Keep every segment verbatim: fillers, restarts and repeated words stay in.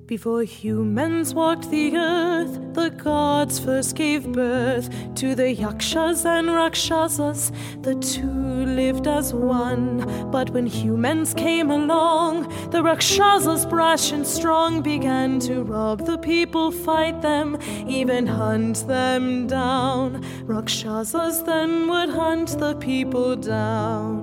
Before humans walked the earth, the gods first gave birth to the Yakshas and Rakshasas. The two lived as one. But when humans came along, the Rakshasas, brash and strong, began to rob the people, fight them, even hunt them down. Rakshasas then would hunt the people down.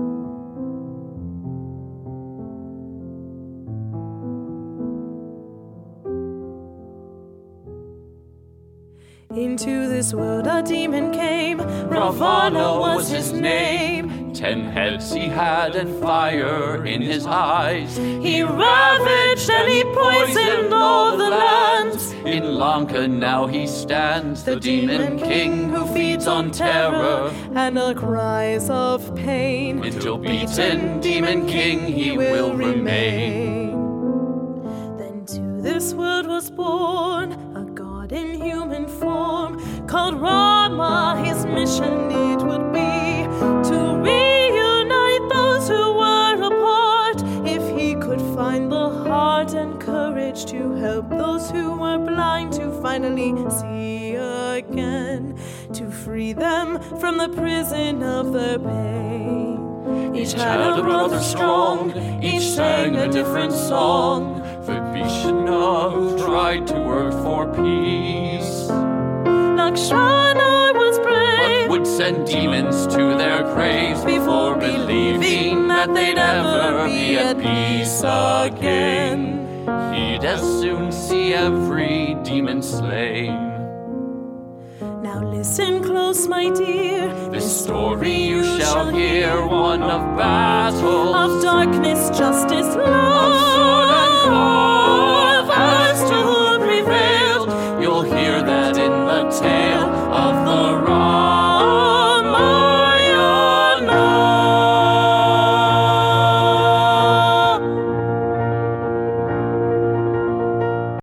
Into this world a demon came, Ravana was his name. Ten heads he had and fire in his eyes. He ravaged and he poisoned all the lands. In Lanka now he stands, the, the demon king who feeds on terror and the cries of pain. Until beaten demon king he will remain. Then to this world was born a god in human form, called Rama. His mission it would be to reunite those who were apart. If he could find the heart and courage to help those who were blind to finally see again, to free them from the prison of their pain. Each had a brother strong, each sang a different song. Vibhishana tried to work for peace. Lakshmana was brave, but would send demons to their graves before believing that they'd ever be at peace again. He'd as soon see every demon slain. Now listen close, my dear. This story you shall hear, one of battle, of darkness, justice, love,